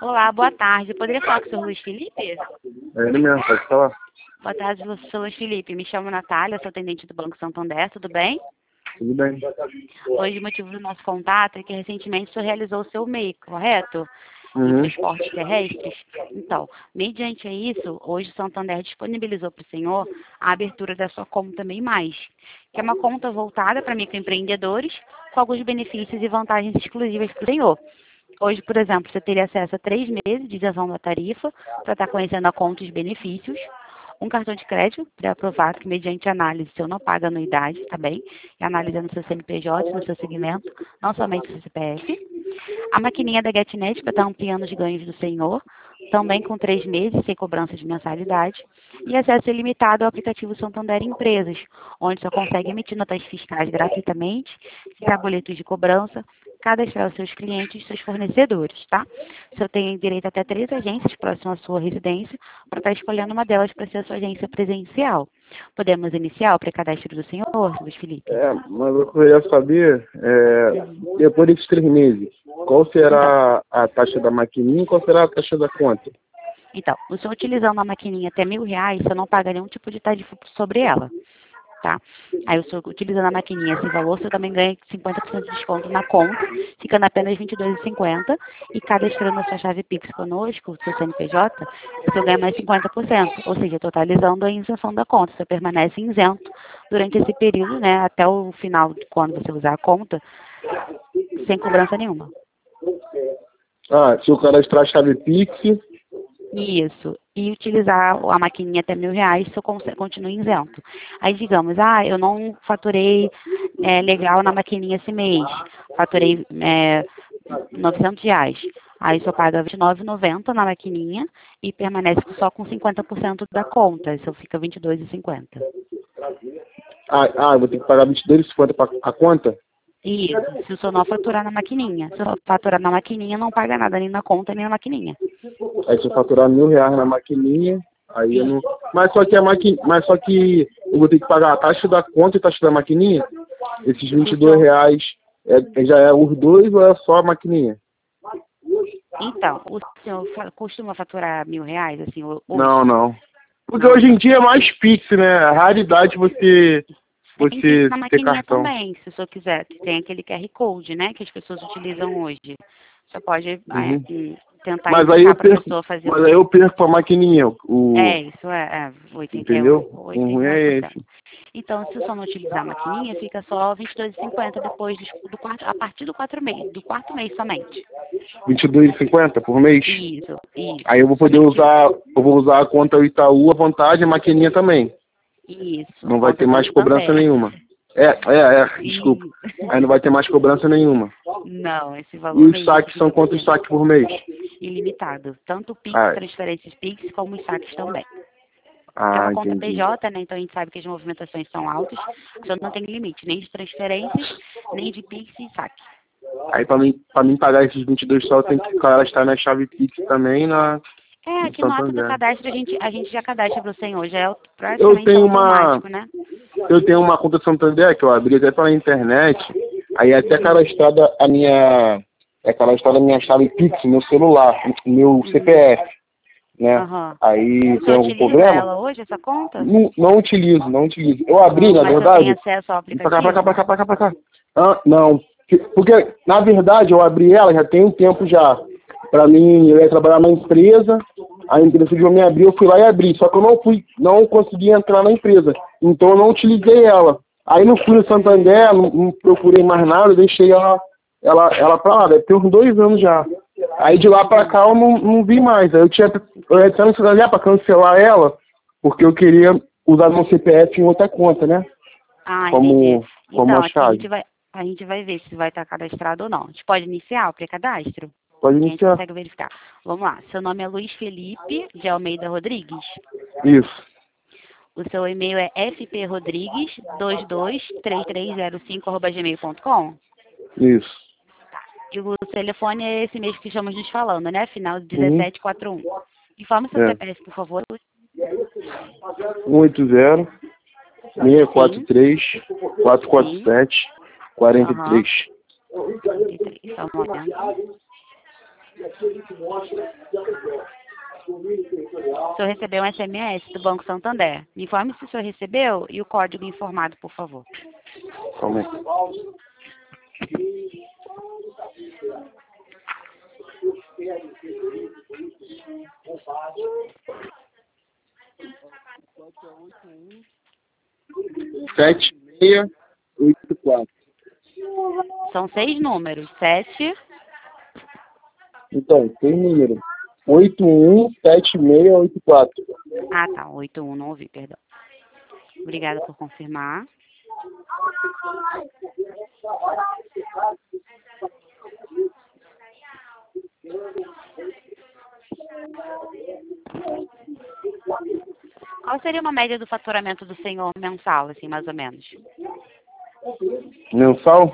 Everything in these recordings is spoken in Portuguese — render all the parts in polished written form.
Olá, boa tarde. Eu poderia falar com o senhor Luiz Felipe? É ele mesmo, pode falar. Boa tarde, senhor Luiz Felipe. Me chamo Natália, sou atendente do Banco Santander, tudo bem? Tudo bem. Hoje o motivo do nosso contato é que recentemente o senhor realizou o seu MEI, correto? Em Uhum. transportes terrestres. Então, mediante isso, hoje o Santander disponibilizou para o senhor a abertura da sua conta MEI+, que é uma conta voltada para microempreendedores com alguns benefícios e vantagens exclusivas para o senhor. Hoje, por exemplo, você teria acesso a 3 meses de isenção da tarifa para estar conhecendo a conta e os benefícios. Um cartão de crédito pré-aprovado que, mediante análise, o senhor não paga anuidade, tá bem? E analisando seu CNPJ, no seu segmento, não somente seu CPF. A maquininha da GetNet para estar ampliando os ganhos do senhor, também com 3 meses, sem cobrança de mensalidade. E acesso ilimitado ao aplicativo Santander Empresas, onde você consegue emitir notas fiscais gratuitamente, criar boletos de cobrança, cadastrar os seus clientes e seus fornecedores, tá? O senhor tem direito a até 3 agências próximas à sua residência, para estar escolhendo uma delas para ser a sua agência presencial. Podemos iniciar o pré-cadastro do senhor, Luiz Felipe? Mas eu queria saber, depois desses 3 meses, qual será a taxa da maquininha e qual será a taxa da conta? Então, o senhor utilizando a maquininha até R$ 1.000, você não paga nenhum tipo de tarifa sobre ela, tá? Aí o senhor utilizando a maquininha esse valor, você também ganha 50% de desconto na conta, ficando apenas R$ 22,50, e cadastrando a sua chave Pix conosco, o seu CNPJ, você ganha mais 50%, ou seja, totalizando a isenção da conta, você permanece isento durante esse período, né, até o final, quando você usar a conta, sem cobrança nenhuma. Se eu cadastrar a chave Pix... Isso. E utilizar a maquininha até R$ 1.000, você continua isento. Aí, digamos, eu não faturei legal na maquininha esse mês. Faturei R$ 900. Aí, só paga R$ 29,90 na maquininha e permanece só com 50% da conta. Isso fica R$ 22,50. eu vou ter que pagar R$ 22,50 para a conta? Isso, se o senhor não faturar na maquininha. Se o senhor faturar na maquininha, não paga nada, nem na conta, nem na maquininha. Aí se eu faturar R$ 1.000 na maquininha, aí eu não... Mas só que eu vou ter que pagar a taxa da conta e a taxa da maquininha? Esses R$ 22 já é os dois ou é só a maquininha? Então, o senhor costuma faturar R$ 1.000, assim, hoje? Não. Porque hoje em dia é mais Pix, né? A raridade você Tem Pix na ter maquininha cartão. também, se o senhor quiser. Tem aquele QR Code, né, que as pessoas utilizam hoje. Você pode tentar Mas aí indicar para a pessoa fazer mas aí eu perco a maquininha. Isso é 80, Entendeu? O ruim é 89%. esse. Então, se o senhor não utilizar a maquininha, fica só R$ 22,50 depois do quarto, a partir do quarto mês somente. R$ 22,50 por mês? Isso. Aí eu vou poder usar a conta Itaú à vontade, a maquininha também. Isso. Não vai ter mais cobrança nenhuma. Desculpa. Aí não vai ter mais cobrança nenhuma. Não, esse valor E os mesmo. saques são quantos saques por mês? Ilimitado. Tanto o Pix, transferências Pix, como os saques também. É uma conta Entendi. PJ, né? Então a gente sabe que as movimentações são altas. Só não tem limite, nem de transferências, nem de Pix e saque. Aí pra mim pagar esses 22 só, eu tenho que cadastrar na chave Pix também no Aqui no ato do Santander. cadastro a gente já cadastra para o senhor, já é praticamente automático, né? Eu tenho uma conta Santander que eu abri até pela internet, aí é até cadastrada a minha chave Pix, meu celular, meu CPF, né? Aí tem algum problema? Utiliza ela hoje, essa conta? Não utilizo. Eu abri, na verdade. Mas você tem acesso ao aplicativo? Pra cá. Não. Porque, na verdade, eu abri ela já tem um tempo já. Pra mim, eu ia trabalhar na empresa, a empresa decidiu me abrir, eu fui lá e abri. Só que eu não consegui entrar na empresa. Então eu não utilizei ela. Aí não fui no Santander, não procurei mais nada, eu deixei ela pra lá. Deve ter uns 2 anos já. Aí de lá pra cá eu não vi mais. Aí eu ia entrar no Santander pra cancelar ela, porque eu queria usar meu CPF em outra conta, né? Entendi. Como a chave. A gente vai ver se vai estar cadastrado ou não. A gente pode iniciar o pré-cadastro? Pode A gente iniciar. consegue verificar. Vamos lá. Seu nome é Luiz Felipe de Almeida Rodrigues? Isso. O seu e-mail é fprodrigues223305@gmail.com? Isso. E o telefone é esse mesmo que estamos nos falando, né? Final 1741. Informe seu CPF, por favor. 180 643 447 43. Só um momento. O senhor recebeu um SMS do Banco Santander. Me informe se o senhor recebeu e o código informado, por favor. Calma aí. Sete, 684. São 6 números. 7. Então, tem número. 817684. Ah, tá. 81, não ouvi, perdão. Obrigada por confirmar. Qual seria uma média do faturamento do senhor mensal, assim, mais ou menos? Mensal?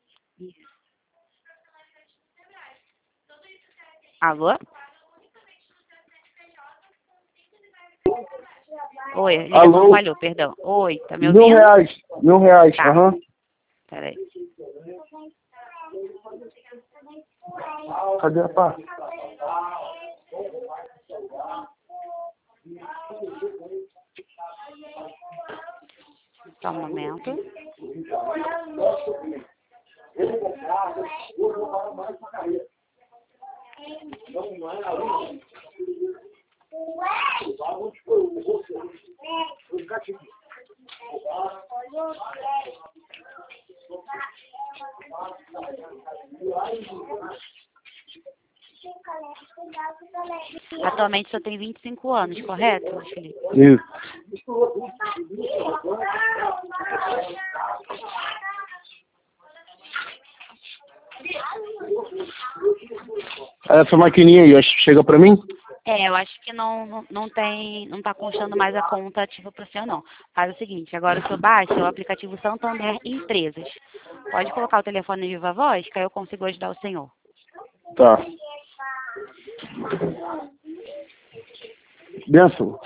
Alô? Oi, a ligação Alô? falhou, perdão. Oi, tá me ouvindo? R$ 1.000. Tá. Aham. Peraí. Cadê a pá? Só um momento. Atualmente só tem 25 anos, correto, Felipe? Isso. Essa maquininha aí, chega pra mim? Eu acho que não tá constando mais a conta ativa para o senhor, não. Faz o seguinte, agora o senhor baixa o aplicativo Santander Empresas. Pode colocar o telefone de viva voz, que aí eu consigo ajudar o senhor. Tá. Benção.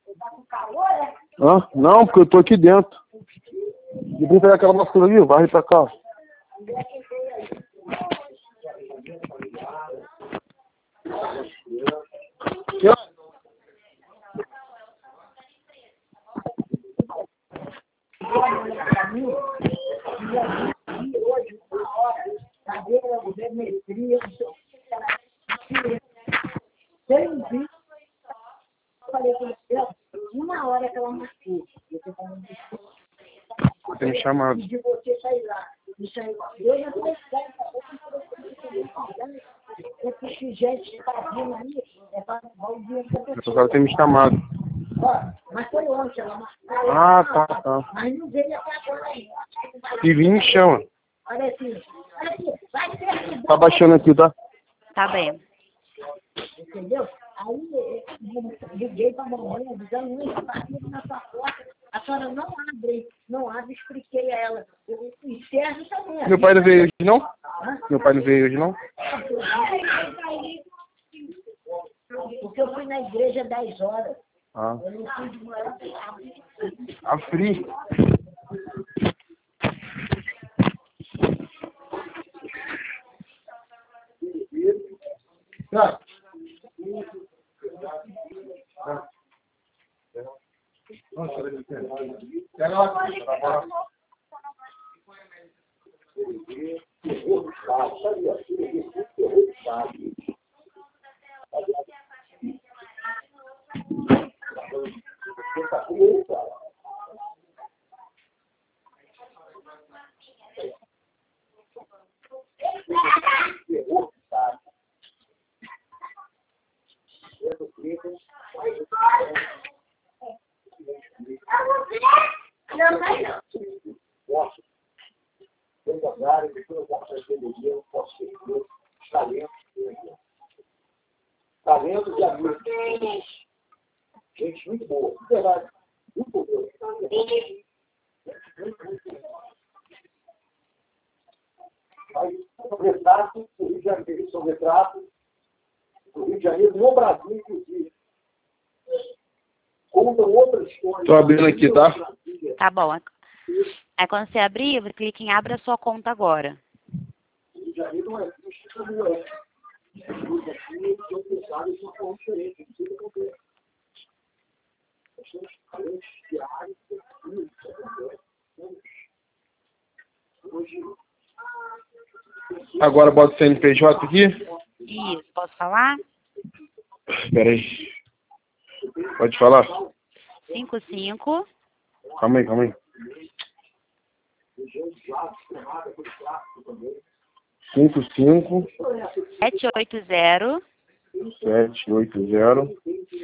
Hã? Não, porque eu tô aqui dentro. Depois pegar aquela vassoura ali, varre pra cá. Uma hora que ela marcou. Tem me chamado. De você sair lá. Isso aí, eu já sei que esse gente está vindo aí, é para o dinheiro da pessoa. O cara tem me chamado. Ó, mas foi ontem, ela marcou. Ah, tá. Mas não veio até agora ainda. E vim me chama. Olha aqui, vai ter. Tá baixando aqui, tá? Tá bem. Entendeu? Aí eu liguei para a mamãe, avisando muito, partido na sua porta. A senhora não abre, expliquei a ela. O inferno também. Meu pai não veio hoje, não? Hã? Meu pai não veio hoje, não? Porque eu fui na igreja 10 horas. Ah. Eu não fui de manhã. A Fri. Tá. Pega lá. Talento de amigo. Gente muito boa, de verdade. Muito boa. Aí, são retratos, o Rio de Janeiro são retratos, o Rio de Janeiro no Brasil, inclusive. Contam outras histórias. Tô abrindo aqui, tá? Tá bom. Aí quando você abrir, você clica em Abra sua conta agora. O Rio de Janeiro não é triste, não é. Agora bota o CNPJ aqui. Isso, posso falar? Espera aí. Pode falar? 55 Calma aí. 55 780 780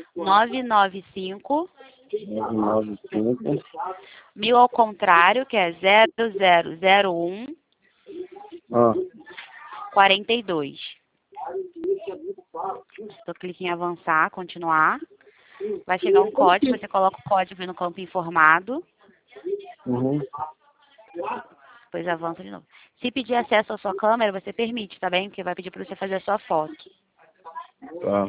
995 995 1000 ao contrário, que é 0001 ah, 42. Eu clico em avançar, continuar. Vai chegar um código, você coloca o código no campo informado, uhum. depois avança de novo. Se pedir acesso à sua câmera, você permite, tá bem? Porque vai pedir para você fazer a sua foto. Tá.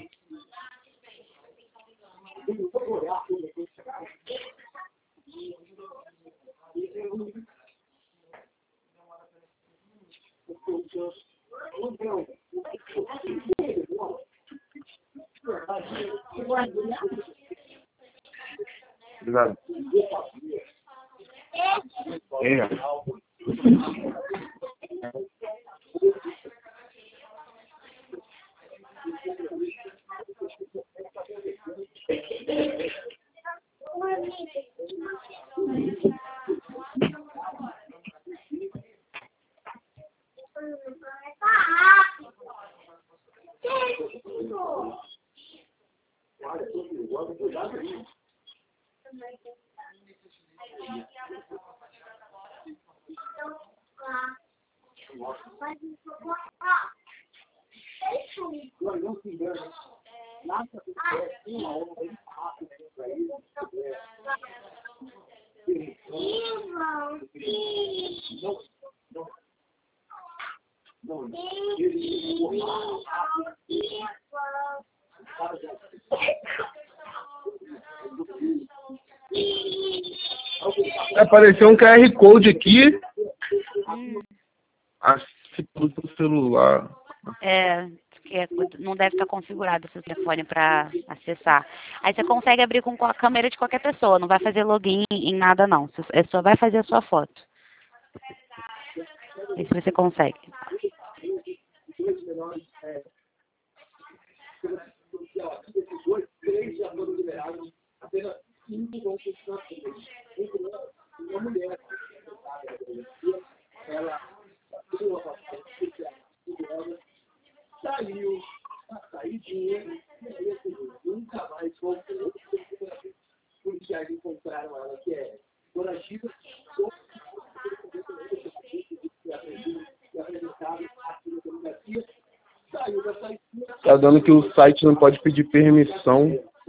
Obrigado. Apareceu um QR Code aqui. Assim, pro celular. Não deve estar configurado o seu telefone para acessar. Aí você consegue abrir com a câmera de qualquer pessoa, não vai fazer login em nada não. É só vai fazer a sua foto. Vê se você consegue. Tá dando que o site não pode pedir permissão.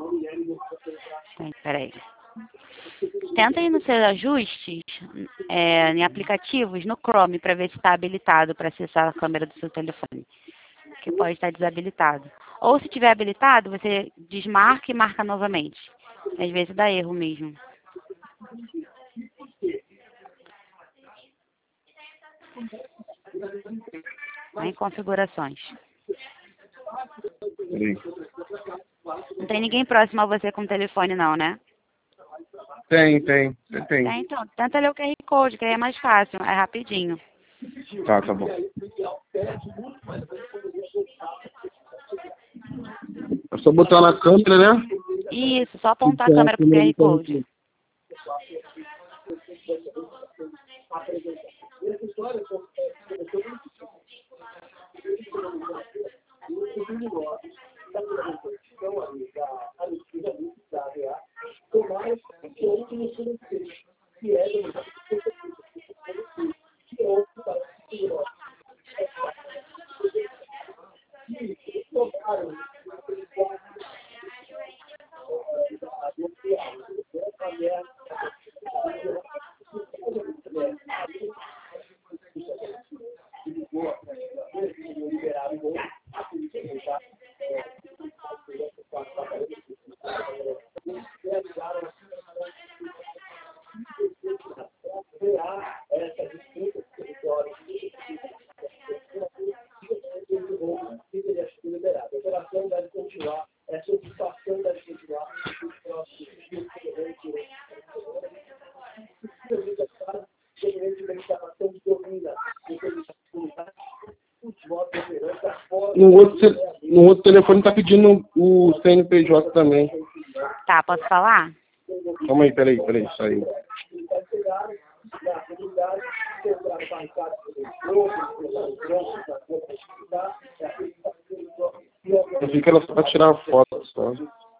Peraí. Tenta ir nos seus ajustes, em aplicativos, no Chrome, para ver se está habilitado para acessar a câmera do seu telefone. Que pode estar desabilitado. Ou se tiver habilitado, você desmarca e marca novamente. Às vezes dá erro mesmo. Vai em configurações. Peraí. Não tem ninguém próximo a você com telefone não, né? Tem. Então, tenta ler o QR Code, que aí é mais fácil, é rapidinho. Tá bom. É só botar na câmera, né? Isso, só apontar a câmera pro QR Code. no outro telefone tá pedindo o CNPJ também. Tá, posso falar? Calma aí, peraí, saiu. Eu vi que era só pra tirar a foto só.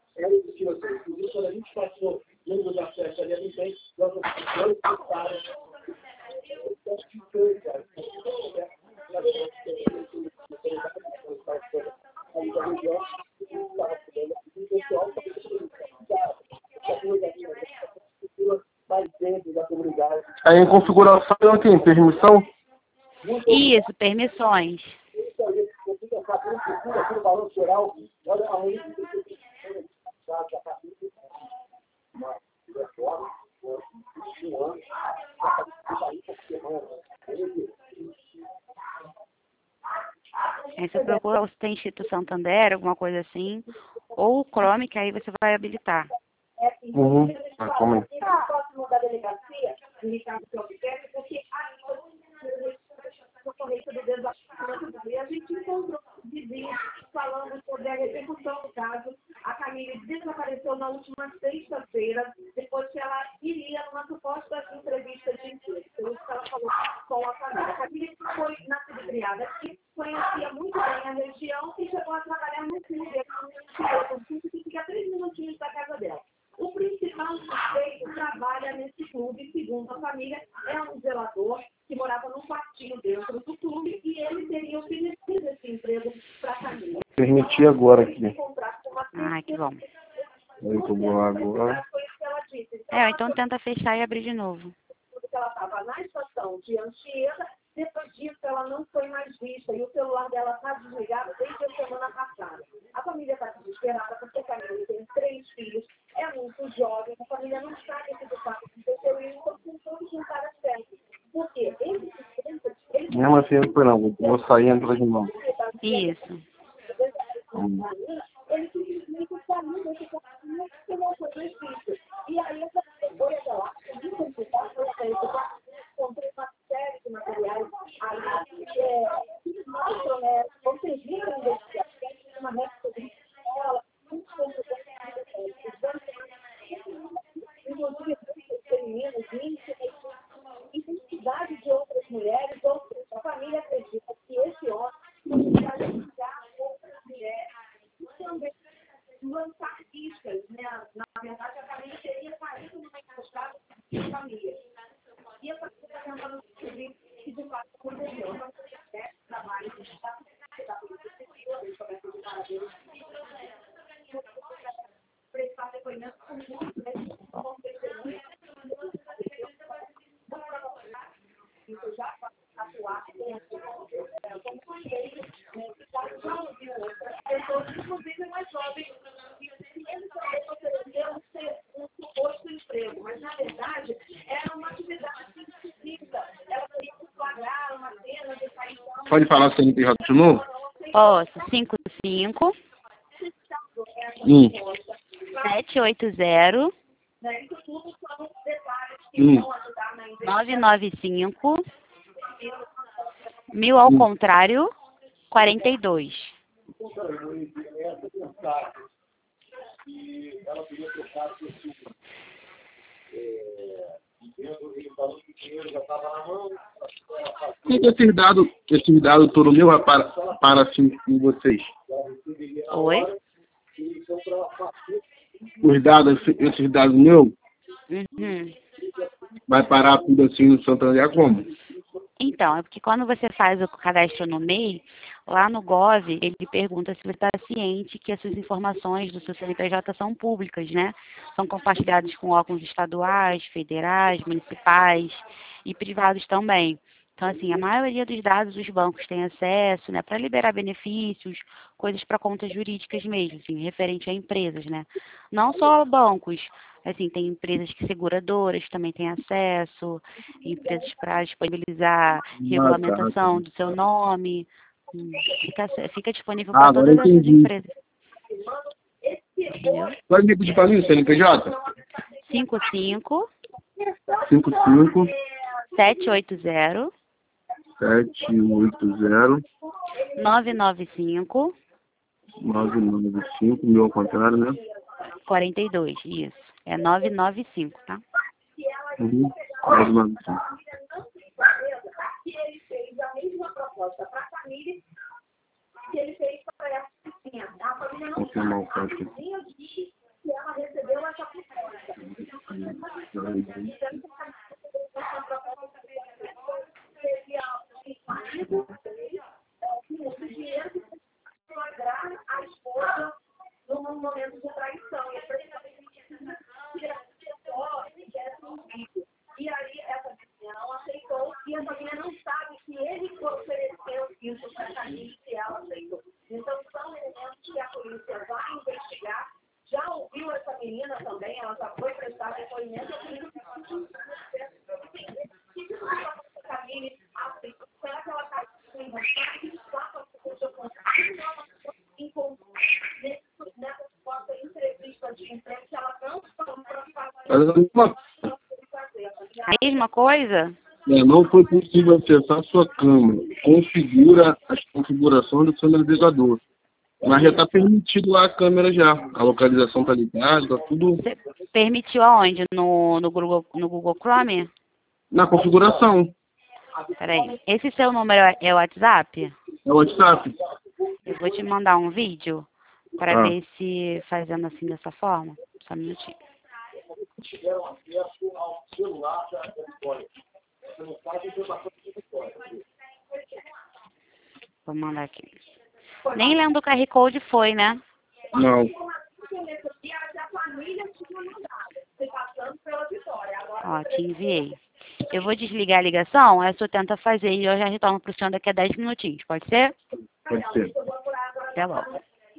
Aí em configuração tem permissão? Isso, permissões. Aí você procura se tem Instituto Santander, alguma coisa assim, ou o Chrome, que aí você vai habilitar. Uhum. Calma aí. Próximo da delegacia, o Ricardo Albuquerque, porque no correio do desastre, a gente encontrou vizinhos falando sobre a repercussão do caso. A Camille desapareceu na última sexta-feira, depois que ela iria numa suposta entrevista de emprego. Isso que ela falou com a família. A Camille foi nascida e criada aqui, conhecia muito bem a região e chegou a trabalhar no clube, que fica a 3 minutinhos da casa dela. O principal suspeito trabalha nesse clube, segundo a família, é um zelador que morava num quartinho dentro do clube e ele teria oferecido esse emprego para a família. Permiti agora aqui. Ah, que bom. Muito bom agora. Então tenta fechar e abrir de novo. Ela estava na estação de Anchieta, depois disso ela não foi mais vista e o celular dela está desligado desde a semana passada. A família está desesperada porque a Camille tem 3 filhos, é muito jovem, a família não sabe o que de fato aconteceu e estão tentando juntar as peças. Por quê? Mesmo assim, não foi não. Vou sair e entrar de novo. Isso. Ele simplesmente saiu desse quarto que não foi mais visto. E aí essa foi até lá, comprei uma série de materiais aí que mostram, né, vocês viram uma réplica de escola, inclusive femininos, identidade de outras mulheres, ou seja, a família acredita que esse homem vai julgar outras mulheres e também lançar iscas, né? Na verdade, a família teria saído numa encostada de família. E essa coisa está tentando descobrir que de fato aconteceu. Então, trabalho de Estado, da polícia civil, eles começam a dar a Deus, prestar depoimento com muito testemunha. Isso já atuar como conselheiro, pessoas, inclusive mais jovens, eles também ofereceram um suposto emprego, mas na verdade era uma atividade científica, ela queria flagrar uma cena de sair. Pode falar o CNPJ de novo? Posso, 55 780 995 1000 ao contrário 42. Por que esse dado todo meu vai para assim com vocês? Oi? Esses dados meus, Uhum. vai parar tudo assim no Santander como? Então, é porque quando você faz o cadastro no MEI, lá no Gov, ele pergunta se você está ciente que as suas informações do seu CNPJ são públicas, né? São compartilhadas com órgãos estaduais, federais, municipais e privados também. Então, assim, a maioria dos dados os bancos têm acesso, né, para liberar benefícios, coisas para contas jurídicas mesmo, assim, referente a empresas, né? Não só bancos, assim, tem empresas que seguradoras também têm acesso, empresas para disponibilizar regulamentação do seu nome, fica disponível para todas essas empresas. Entendeu? Pode me pedir para mim o CNPJ? 55 55 780 780 995 995, meu ao contrário, né? 42, isso. É 995, tá? Uhum. 995. Que ele fez a mesma proposta para a família que ele fez para essa vizinha. A família não Confirmar o código. vizinha disse que ela recebeu essa proposta. Esse dinheiro que flagrar a esposa num momento de traição. E aí essa vizinha não aceitou e a família não sabe que ele ofereceu isso para a família que ela aceitou. Então são elementos que a polícia vai investigar. Já ouviu essa menina também, ela já foi prestar depoimento. Será que ela está com vontade? Nessa suposta entrevista de emprego que ela não falou para A mesma coisa? Não foi possível acessar sua câmera. Configura as configurações do seu navegador. Mas já está permitido lá a câmera já. A localização está ligada, tá tudo Você permitiu aonde? No Google Chrome? na configuração. Peraí. Esse seu número é o WhatsApp? É o WhatsApp. Eu vou te mandar um vídeo para Ah. ver se fazendo assim dessa forma. Só um minutinho. Vou mandar aqui. Nem lendo o QR Code foi, né? Não. Ó, te enviei. Eu vou desligar a ligação, aí você tenta fazer e eu já retorno pro senhor daqui a 10 minutinhos, pode ser? Pode ser. Até logo.